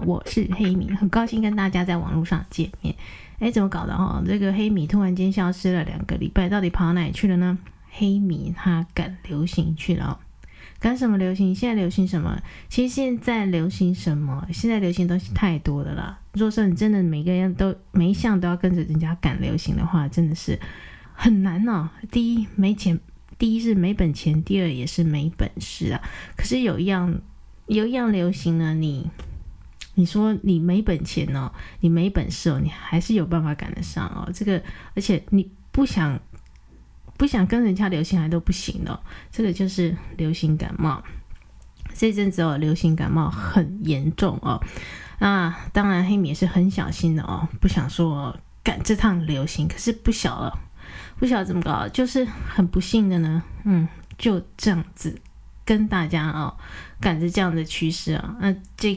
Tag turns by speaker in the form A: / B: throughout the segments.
A: 我是黑米，很高兴跟大家在网络上见面。怎么搞的这个黑米突然间消失了2个礼拜，到底跑到哪里去了呢？黑米他赶流行去了赶什么流行？现在流行什么？其实现在流行什么？现在流行的东西太多了啦。如果说你真的每一项都要跟着人家赶流行的话，真的是很难第一没钱，第一是没本钱，第二也是没本事啊。可是有一样流行呢，你说你没本钱你没本事你还是有办法赶得上这个，而且你不想跟人家流行还都不行这个就是流行感冒。这阵子流行感冒很严重那当然黑米也是很小心的不想说赶这趟流行，可是不晓得怎么搞，就是很不幸的呢就这样子跟大家赶着这样的趋势那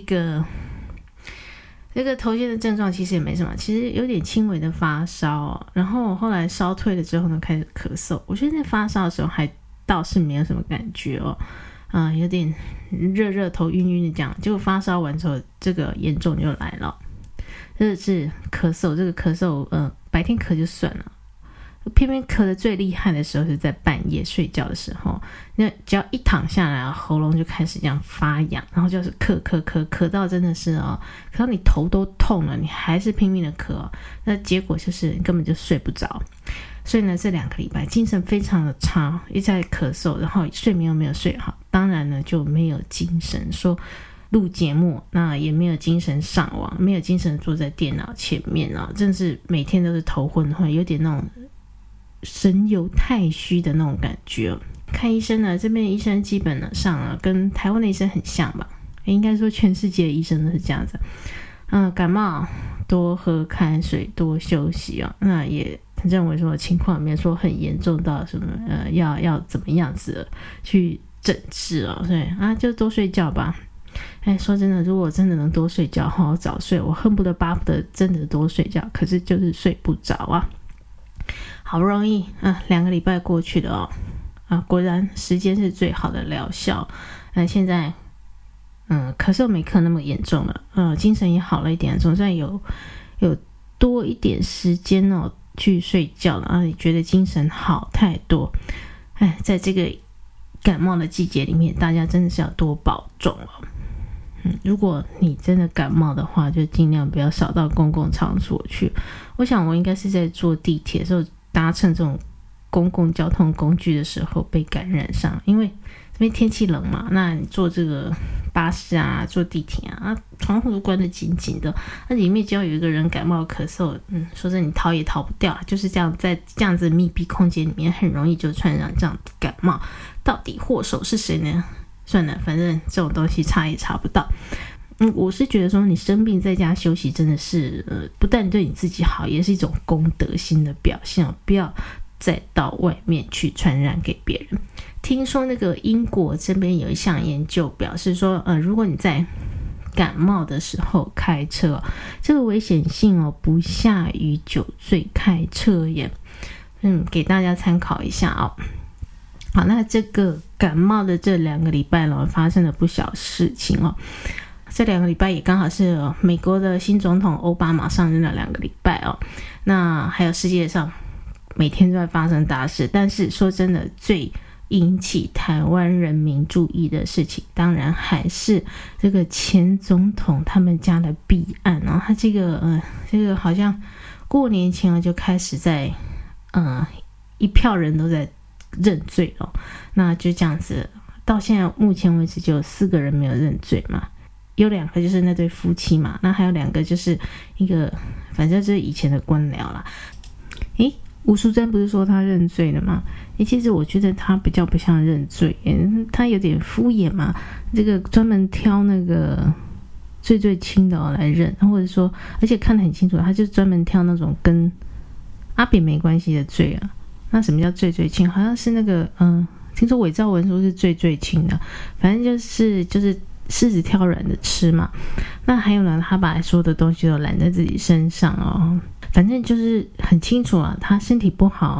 A: 这个头先的症状其实也没什么，其实有点轻微的发烧然后后来烧退了之后呢，开始咳嗽。我觉得在发烧的时候还倒是没有什么感觉有点热头晕晕的这样，结果发烧完之后这个严重就来了，这是咳嗽。这个咳嗽白天咳就算了，偏偏咳得最厉害的时候是在半夜睡觉的时候，那只要一躺下来喉咙就开始这样发痒，然后就是咳到真的是咳到你头都痛了，你还是拼命的咳那结果就是你根本就睡不着。所以呢这2个礼拜精神非常的差，一直在咳嗽，然后睡眠又没有睡好，当然呢就没有精神说录节目，那也没有精神上网，没有精神坐在电脑前面真是每天都是头昏，有点那种神游太虚的那种感觉看医生呢，这边的医生基本上跟台湾的医生很像吧，应该说全世界的医生都是这样子感冒多喝开水，多休息那也认为说情况没有说很严重到什么要怎么样子去诊治所以就多睡觉吧。说真的，如果我真的能多睡觉好好早睡，我恨不得巴不得真的多睡觉，可是就是睡不着好不容易2个礼拜过去了果然时间是最好的疗效现在咳嗽没咳那么严重了精神也好了一点，总算有多一点时间去睡觉了你觉得精神好太多在这个感冒的季节里面，大家真的是要多保重如果你真的感冒的话，就尽量不要少到公共场所去。我想我应该是在坐地铁的时候搭乘这种公共交通工具的时候被感染上，因为这边天气冷嘛，那你坐这个巴士坐地铁窗户都关得紧紧的，那里面只要有一个人感冒咳嗽说真的你逃也逃不掉，就是这样在这样子密闭空间里面很容易就传染这样感冒。到底祸首是谁呢？算了，反正这种东西查也查不到我是觉得说你生病在家休息真的是不但对你自己好，也是一种公德心的表现不要再到外面去传染给别人。听说那个英国这边有一项研究表示说如果你在感冒的时候开车这个危险性不下于酒醉开车耶给大家参考一下好，那这个感冒的这2个礼拜发生了不少事情这2个礼拜也刚好是美国的新总统奥巴马上任了2个礼拜那还有世界上每天都在发生大事，但是说真的最引起台湾人民注意的事情当然还是这个前总统他们家的弊案他这个好像过年前就开始在一票人都在认罪那就这样子到现在目前为止就有4个人没有认罪嘛，有2个就是那对夫妻嘛，那还有2个就是一个反正就是以前的官僚啦吴淑珍不是说他认罪了吗其实我觉得他比较不像认罪他有点敷衍嘛，这个专门挑那个最轻的来认，或者说而且看得很清楚他就专门挑那种跟阿扁没关系的罪那什么叫最轻？好像是那个听说伪造文书是最轻的，反正就是狮子挑软的吃嘛。那还有呢，他把所有的东西都揽在自己身上反正就是很清楚他身体不好，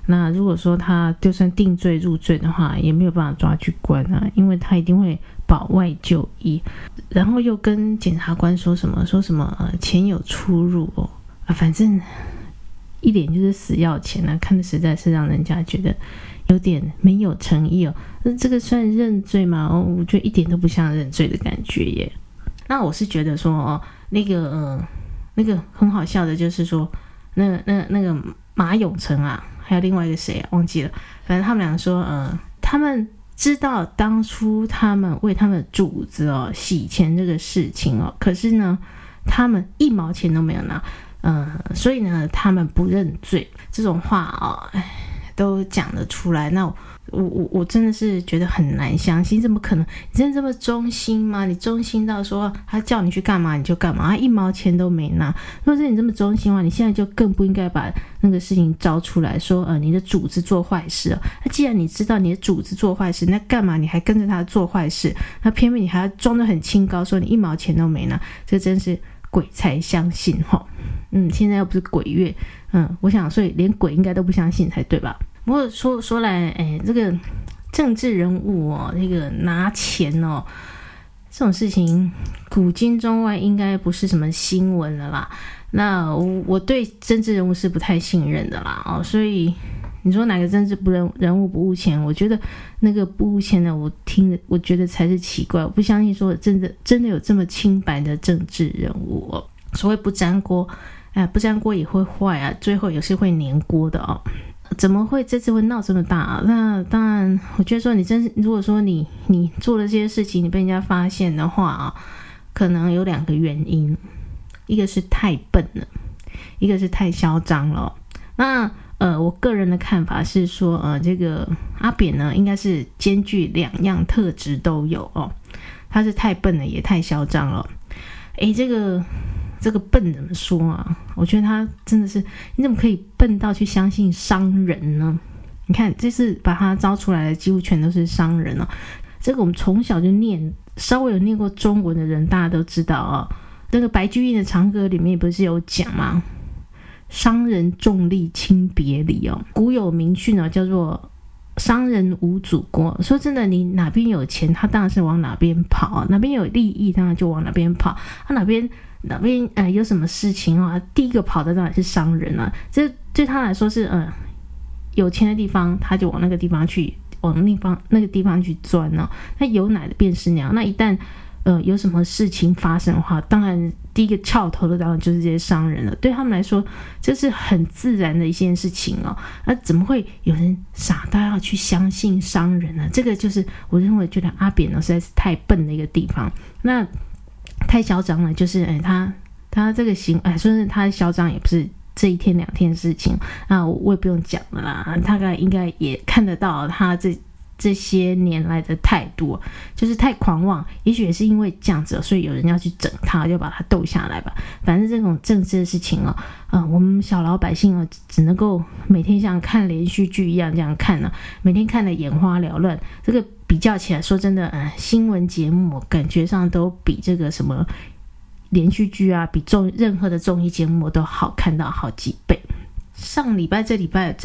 A: 那如果说他就算定罪入罪的话，也没有办法抓去关啊，因为他一定会保外就医，然后又跟检察官说什么钱有出入哦，反正一脸就是死要钱啊，看的实在是让人家觉得有点没有诚意哦。那这个算认罪吗？我觉得一点都不像认罪的感觉耶。那我是觉得说那个很好笑的就是说那个马永成啊，还有另外一个谁啊忘记了，反正他们两个说他们知道当初他们为他们的主子洗钱这个事情可是呢他们1毛钱都没有拿，所以呢他们不认罪，这种话都讲得出来。那我真的是觉得很难相信，怎么可能？你真的这么忠心吗？你忠心到说他叫你去干嘛你就干嘛，他1毛钱都没拿。如果是你这么忠心的话，你现在就更不应该把那个事情招出来说你的主子做坏事那既然你知道你的主子做坏事，那干嘛你还跟着他做坏事？那偏偏你还要装得很清高，说你1毛钱都没拿，这真是鬼才相信现在又不是鬼月，我想所以连鬼应该都不相信才对吧？不过说来这个政治人物那个拿钱这种事情古今中外应该不是什么新闻了啦。那我对政治人物是不太信任的啦所以你说哪个政治人物不误钱，我觉得那个不误钱的我觉得才是奇怪。我不相信说真的有这么清白的政治人物所谓不粘锅不粘锅也会坏啊，最后也是会粘锅的怎么会这次会闹这么大那当然我觉得说如果说你做了这些事情你被人家发现的话可能有2个原因，一个是太笨了，一个是太嚣张了那我个人的看法是说这个阿扁呢应该是兼具2样特质都有他是太笨了也太嚣张了这个笨怎么说啊？我觉得他真的是，你怎么可以笨到去相信商人呢？你看这次把他招出来的几乎全都是商人这个我们从小就稍微有念过中文的人大家都知道那个白居易的长歌里面不是有讲吗？商人重利轻别离古有名训叫做商人无祖国。说真的，你哪边有钱他当然是往哪边跑哪边有利益当然就往哪边跑哪边有什么事情第一个跑的当然是商人这对他来说是有钱的地方他就往那个地方去，往那个地方去钻那有奶的便是娘。那一旦有什么事情发生的话，当然第一个翘头的当然就是这些商人了。对他们来说这是很自然的一件事情那怎么会有人傻到要去相信商人呢？这个就是我认为觉得阿扁实在是太笨的一个地方。那太嚣张了，就是他这个说是他嚣张也不是这1天2天的事情我也不用讲了啦，大概应该也看得到他这些年来的态度就是太狂妄，也许也是因为这样子所以有人要去整他，就把他斗下来吧。反正这种政治的事情我们小老百姓只能够每天像看连续剧一样这样看每天看得眼花缭乱。这个比较起来说真的新闻节目感觉上都比这个什么连续剧比任何的综艺节目都好看到好几倍。上礼拜这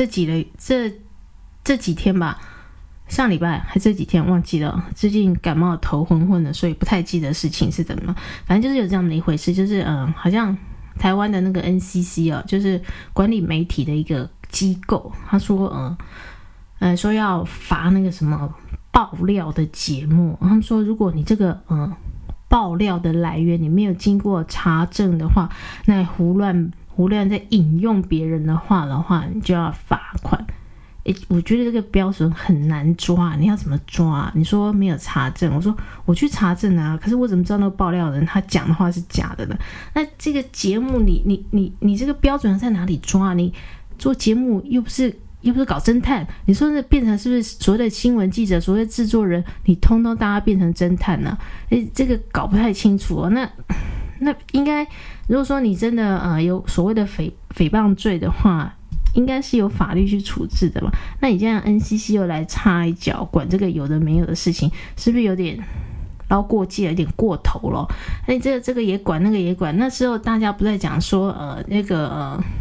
A: 几天吧，上礼拜还这几天忘记了，最近感冒头昏昏的，所以不太记得事情是怎么，反正就是有这样的一回事，就是好像台湾的那个 NCC 就是管理媒体的一个机构，他说说要罚那个什么爆料的节目，他们说如果你这个爆料的来源你没有经过查证的话，那胡乱在引用别人的话，你就要罚款。我觉得这个标准很难抓，你要怎么抓你说没有查证，我说我去查证可是我怎么知道那个爆料人他讲的话是假的呢？那这个节目你这个标准在哪里抓？你做节目又不是搞侦探，你说那变成是不是所谓的新闻记者，所谓的制作人，你通通大家变成侦探呢？这个搞不太清楚那应该如果说你真的有所谓的诽谤罪的话，应该是有法律去处置的嘛。那你这样 NCC 又来插一脚管这个有的没有的事情，是不是有点捞过界，有点过头了？这个也管那个也管。那时候大家不在讲说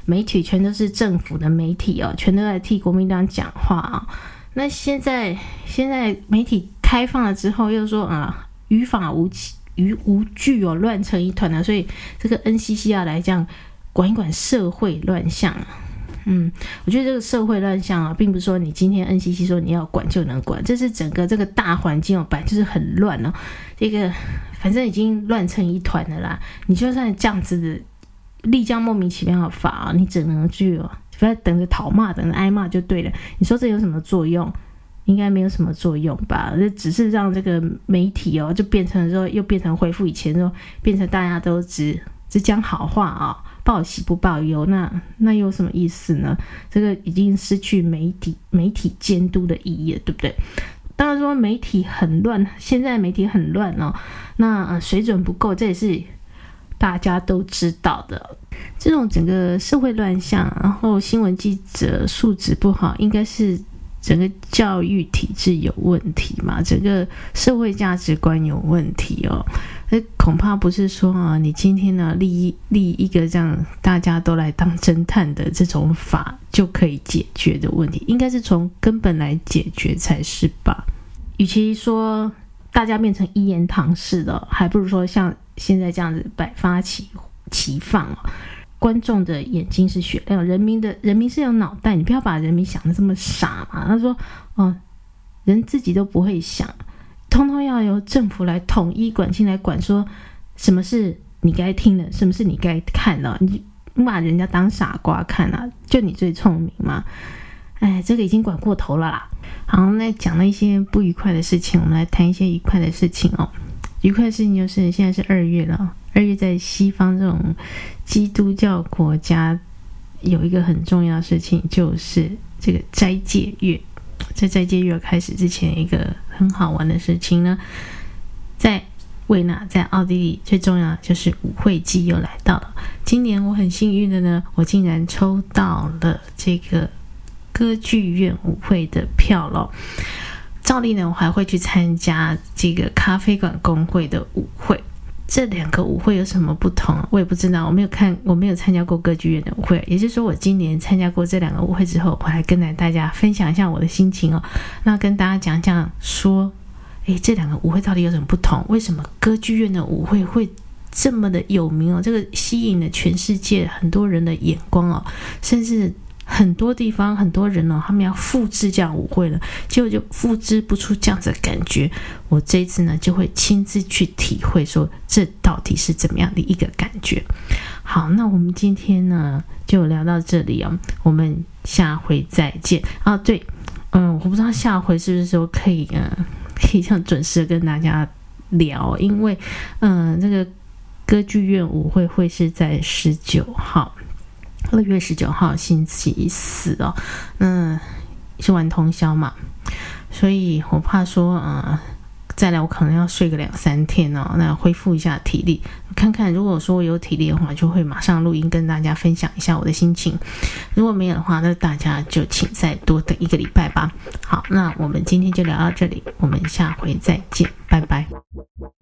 A: 媒体全都是政府的媒体哦，全都在替国民党讲话啊。那现在媒体开放了之后，又说于法无据哦，乱成一团啊，所以这个 NCC 要来这样管一管社会乱象。我觉得这个社会乱象啊，并不是说你今天 NCC 说你要管就能管，这是整个这个大环境本来就是很乱哦，这个反正已经乱成一团了啦。你就算这样子的立这样莫名其妙的法你只能去反正等着讨骂，等着挨骂就对了。你说这有什么作用？应该没有什么作用吧，这只是让这个媒体就变成说又变成恢复以前说变成大家都只讲好话报喜不报忧，那有什么意思呢？这个已经失去媒体监督的意义了，对不对？当然说媒体很乱，现在媒体很乱那水准不够，这也是大家都知道的。这种整个社会乱象，然后新闻记者素质不好，应该是整个教育体制有问题嘛，整个社会价值观有问题恐怕不是说你今天呢立一个这样大家都来当侦探的这种法就可以解决的问题，应该是从根本来解决才是吧。与其说大家变成一言堂式的，还不如说像现在这样子百花齐放观众的眼睛是雪亮，人民是有脑袋，你不要把人民想得这么傻嘛。他说人自己都不会想，通通要由政府来统一管进来管，说什么是你该听的，什么是你该看的，你把人家当傻瓜看就你最聪明嘛。这个已经管过头了啦。好，那讲了一些不愉快的事情，我们来谈一些愉快的事情愉快的事情就是现在是2月了，2月在西方这种基督教国家有一个很重要的事情，就是这个斋戒月。在斋戒月开始之前，一个很好玩的事情呢，在维纳，在奥地利，最重要的就是舞会季又来到了。今年我很幸运的呢，我竟然抽到了这个歌剧院舞会的票咯。照例呢，我还会去参加这个咖啡馆工会的舞会。这2个舞会有什么不同我也不知道，我没有参加过歌剧院的舞会，也就是说我今年参加过这2个舞会之后，我还跟大家分享一下我的心情那跟大家讲讲说这2个舞会到底有什么不同，为什么歌剧院的舞会会这么的有名这个吸引了全世界很多人的眼光甚至很多地方很多人他们要复制这样舞会了，结果就复制不出这样子的感觉。我这一次呢就会亲自去体会说这到底是怎么样的一个感觉。好，那我们今天呢就聊到这里我们下回再见对，我不知道下回是不是说可以这样准时的跟大家聊，因为这个歌剧院舞会会是在19号，2月19号星期四是玩通宵嘛，所以我怕说再来我可能要睡个2-3天那恢复一下体力，看看如果说我有体力的话，就会马上录音跟大家分享一下我的心情。如果没有的话，那大家就请再多等1个礼拜吧。好，那我们今天就聊到这里，我们下回再见，拜拜。